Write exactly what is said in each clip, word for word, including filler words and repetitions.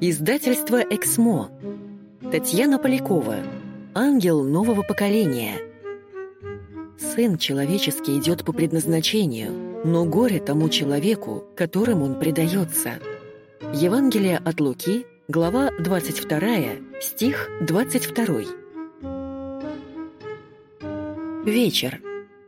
Издательство «Эксмо». Татьяна Полякова. Ангел нового поколения. Сын человеческий идет по предназначению, но горе тому человеку, которым он предается. Евангелие от Луки, глава двадцать вторая, стих двадцать второй. Вечер.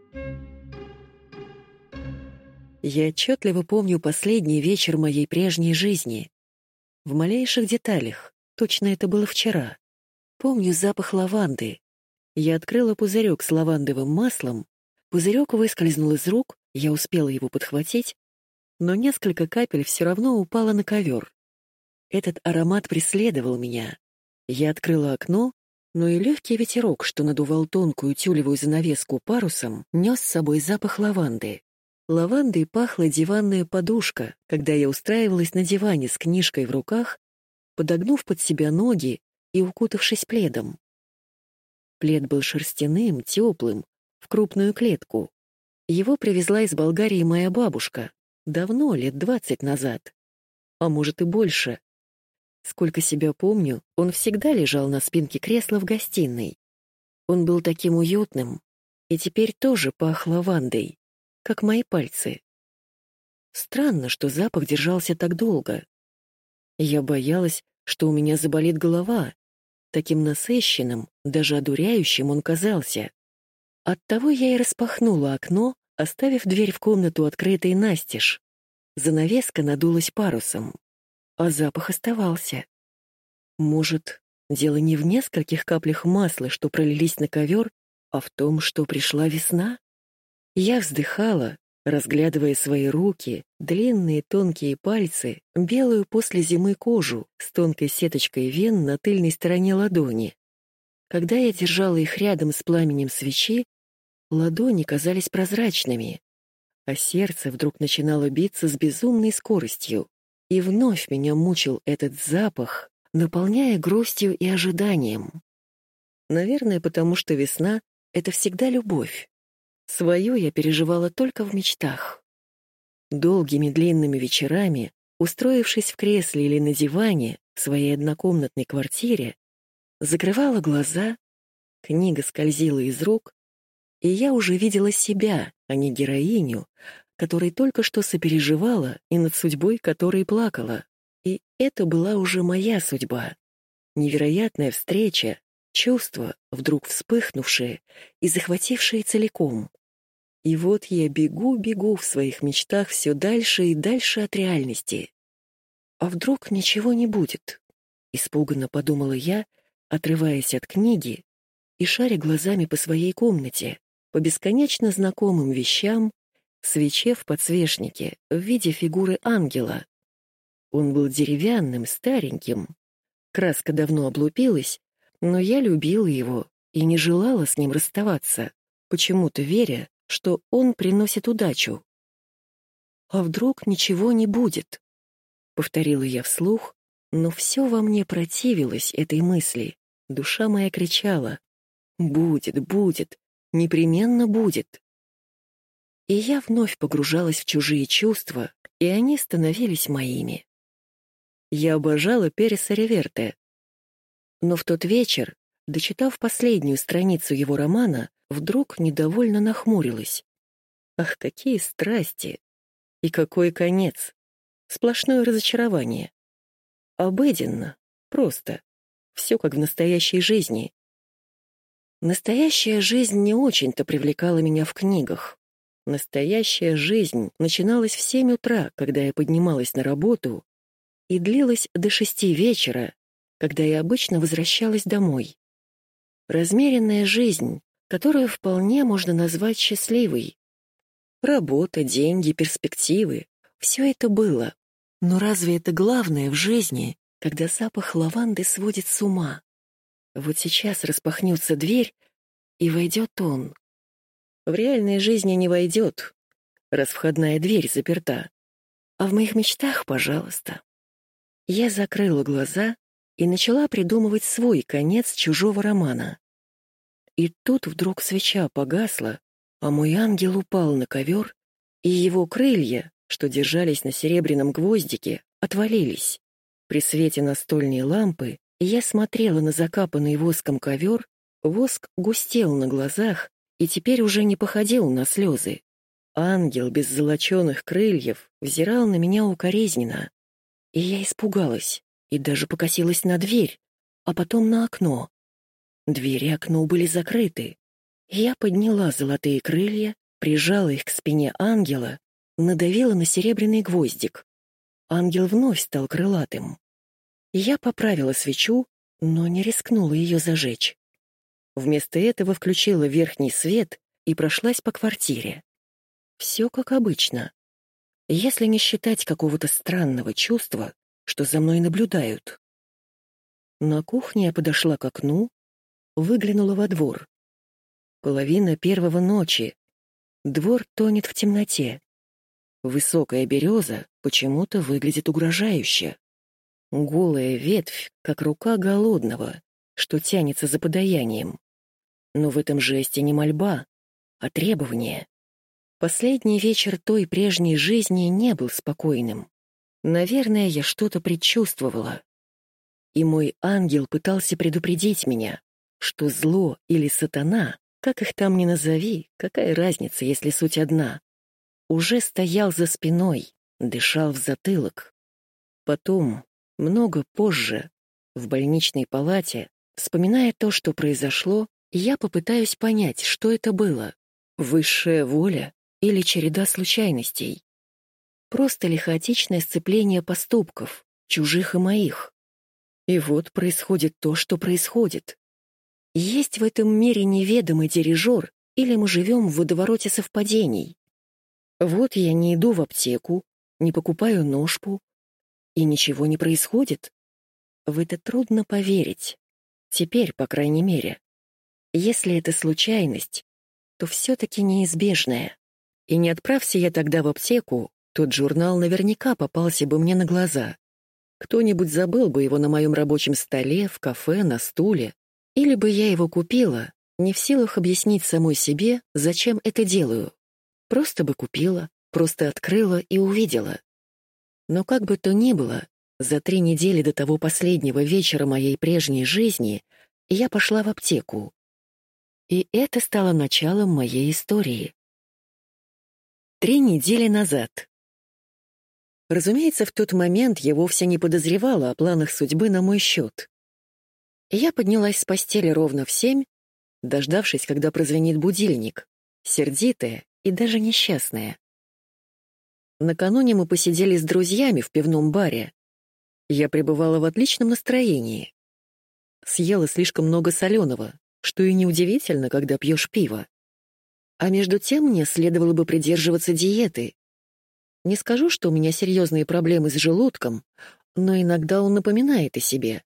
Я отчетливо помню последний вечер моей прежней жизни. В малейших деталях, точно это было вчера. Помню запах лаванды. Я открыла пузырек с лавандовым маслом, пузырек выскользнул из рук, я успела его подхватить, но несколько капель все равно упало на ковер. Этот аромат преследовал меня. Я открыла окно, но и легкий ветерок, что надувал тонкую тюлевую занавеску парусом, нес с собой запах лаванды. Лавандой пахла диванная подушка, когда я устраивалась на диване с книжкой в руках, подогнув под себя ноги и укутавшись пледом. Плед был шерстяным, теплым, в крупную клетку. Его привезла из Болгарии моя бабушка, давно, лет двадцать назад. А может и больше. Сколько себя помню, он всегда лежал на спинке кресла в гостиной. Он был таким уютным, и теперь тоже пах лавандой, как мои пальцы. Странно, что запах держался так долго. Я боялась, что у меня заболит голова. Таким насыщенным, даже одуряющим он казался. Оттого я и распахнула окно, оставив дверь в комнату открытой настежь. Занавеска надулась парусом, а запах оставался. Может, дело не в нескольких каплях масла, что пролились на ковер, а в том, что пришла весна? Я вздыхала, разглядывая свои руки, длинные тонкие пальцы, белую после зимы кожу с тонкой сеточкой вен на тыльной стороне ладони. Когда я держала их рядом с пламенем свечи, ладони казались прозрачными, а сердце вдруг начинало биться с безумной скоростью. И вновь меня мучил этот запах, наполняя грустью и ожиданием. Наверное, потому что весна — это всегда любовь. Свою я переживала только в мечтах. Долгими длинными вечерами, устроившись в кресле или на диване в своей однокомнатной квартире, закрывала глаза, книга скользила из рук, и я уже видела себя, а не героиню, которой только что сопереживала и над судьбой которой плакала. И это была уже моя судьба. Невероятная встреча, чувства, вдруг вспыхнувшие и захватившие целиком. И вот я бегу-бегу в своих мечтах все дальше и дальше от реальности. А вдруг ничего не будет? Испуганно подумала я, отрываясь от книги и шаря глазами по своей комнате, по бесконечно знакомым вещам, свече в подсвечнике в виде фигуры ангела. Он был деревянным, стареньким. Краска давно облупилась, но я любила его и не желала с ним расставаться, почему-то веря, что он приносит удачу. «А вдруг ничего не будет?» — повторила я вслух, но все во мне противилось этой мысли. Душа моя кричала: «Будет, будет, непременно будет». И я вновь погружалась в чужие чувства, и они становились моими. Я обожала Переса Реверте. Но в тот вечер, дочитав последнюю страницу его романа, вдруг недовольно нахмурилась. Ах, какие страсти! И какой конец! Сплошное разочарование. Обыденно, просто. Все как в настоящей жизни. Настоящая жизнь не очень-то привлекала меня в книгах. Настоящая жизнь начиналась в семь утра, когда я поднималась на работу, и длилась до шести вечера, когда я обычно возвращалась домой. Размеренная жизнь, которую вполне можно назвать счастливой. Работа, деньги, перспективы — все это было. Но разве это главное в жизни, когда запах лаванды сводит с ума? Вот сейчас распахнется дверь, и войдет он. В реальной жизни не войдет, раз входная дверь заперта. А в моих мечтах, пожалуйста. Я закрыла глаза и начала придумывать свой конец чужого романа. И тут вдруг свеча погасла, а мой ангел упал на ковер, и его крылья, что держались на серебряном гвоздике, отвалились. При свете настольной лампы я смотрела на закапанный воском ковер, воск густел на глазах и теперь уже не походил на слезы. Ангел без золоченых крыльев взирал на меня укоризненно. И я испугалась, и даже покосилась на дверь, а потом на окно. Дверь и окно были закрыты. Я подняла золотые крылья, прижала их к спине ангела, надавила на серебряный гвоздик. Ангел вновь стал крылатым. Я поправила свечу, но не рискнула ее зажечь. Вместо этого включила верхний свет и прошлась по квартире. Все как обычно. Если не считать какого-то странного чувства, что за мной наблюдают. На кухне я подошла к окну, выглянула во двор. Половина первого ночи. Двор тонет в темноте. Высокая береза почему-то выглядит угрожающе. Голая ветвь, как рука голодного, что тянется за подаянием. Но в этом жесте не мольба, а требование. Последний вечер той прежней жизни не был спокойным. Наверное, я что-то предчувствовала. И мой ангел пытался предупредить меня, что зло или сатана, как их там ни назови, какая разница, если суть одна, уже стоял за спиной, дышал в затылок. Потом, много позже, в больничной палате, вспоминая то, что произошло, я попытаюсь понять, что это было. Высшая воля или череда случайностей? Просто ли хаотичное сцепление поступков, чужих и моих? И вот происходит то, что происходит. Есть в этом мире неведомый дирижер, или мы живем в водовороте совпадений? Вот я не иду в аптеку, не покупаю ношпу, и ничего не происходит. В это трудно поверить. Теперь, по крайней мере. Если это случайность, то все-таки неизбежная. И не отправься я тогда в аптеку, тот журнал наверняка попался бы мне на глаза. Кто-нибудь забыл бы его на моем рабочем столе, в кафе, на стуле. Или бы я его купила, не в силах объяснить самой себе, зачем это делаю. Просто бы купила, просто открыла и увидела. Но как бы то ни было, за три недели до того последнего вечера моей прежней жизни я пошла в аптеку. И это стало началом моей истории. Три недели назад. Разумеется, в тот момент я вовсе не подозревала о планах судьбы на мой счет. Я поднялась с постели ровно в семь, дождавшись, когда прозвенит будильник, сердитая и даже несчастная. Накануне мы посидели с друзьями в пивном баре. Я пребывала в отличном настроении. Съела слишком много соленого, что и неудивительно, когда пьешь пиво. А между тем мне следовало бы придерживаться диеты. Не скажу, что у меня серьезные проблемы с желудком, но иногда он напоминает о себе.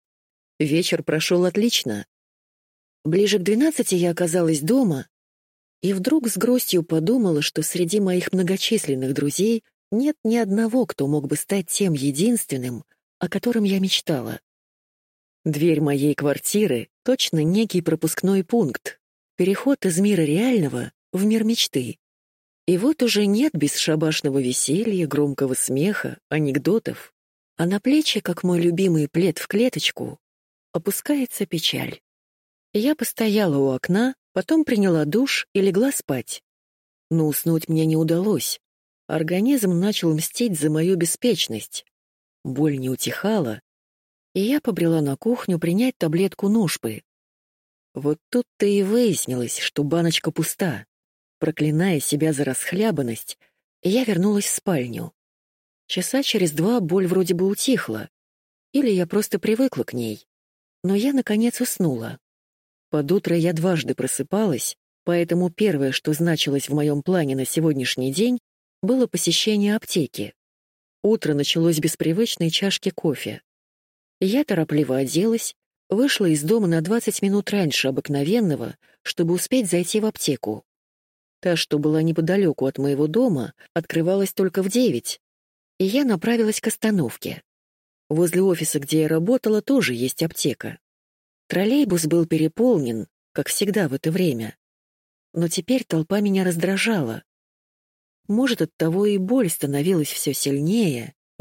Вечер прошел отлично. Ближе к двенадцати я оказалась дома, и вдруг с грустью подумала, что среди моих многочисленных друзей нет ни одного, кто мог бы стать тем единственным, о котором я мечтала. Дверь моей квартиры — точно некий пропускной пункт, переход из мира реального в мир мечты. И вот уже нет бесшабашного веселья, громкого смеха, анекдотов, а на плечи, как мой любимый плед в клеточку, опускается печаль. Я постояла у окна, потом приняла душ и легла спать. Но уснуть мне не удалось. Организм начал мстить за мою беспечность. Боль не утихала, и я побрела на кухню принять таблетку ношпы. Вот тут-то и выяснилось, что баночка пуста. Проклиная себя за расхлябанность, я вернулась в спальню. Часа через два боль вроде бы утихла, или я просто привыкла к ней. Но я, наконец, уснула. Под утро я дважды просыпалась, поэтому первое, что значилось в моем плане на сегодняшний день, было посещение аптеки. Утро началось без привычной чашки кофе. Я торопливо оделась, вышла из дома на двадцать минут раньше обыкновенного, чтобы успеть зайти в аптеку. Та, что была неподалеку от моего дома, открывалась только в девять, и я направилась к остановке. Возле офиса, где я работала, тоже есть аптека. Троллейбус был переполнен, как всегда в это время. Но теперь толпа меня раздражала. Может, оттого и боль становилась все сильнее,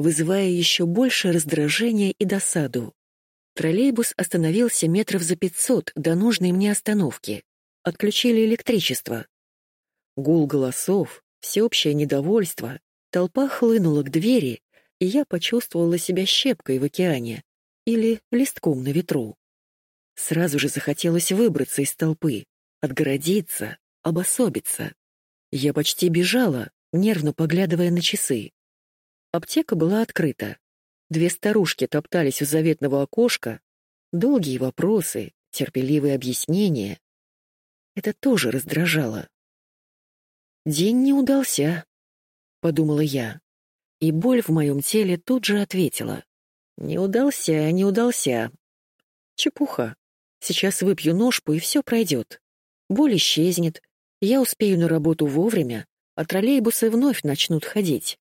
вызывая еще больше раздражения и досаду. Троллейбус остановился метров за пятьсот до нужной мне остановки. Отключили электричество. Гул голосов, всеобщее недовольство, толпа хлынула к двери, и я почувствовала себя щепкой в океане или листком на ветру. Сразу же захотелось выбраться из толпы, отгородиться, обособиться. Я почти бежала, нервно поглядывая на часы. Аптека была открыта. Две старушки топтались у заветного окошка. Долгие вопросы, терпеливые объяснения. Это тоже раздражало. «День не удался», — подумала я. И боль в моем теле тут же ответила. «Не удался, не удался. Чепуха. Сейчас выпью ножпу, и все пройдет. Боль исчезнет, я успею на работу вовремя, а троллейбусы вновь начнут ходить».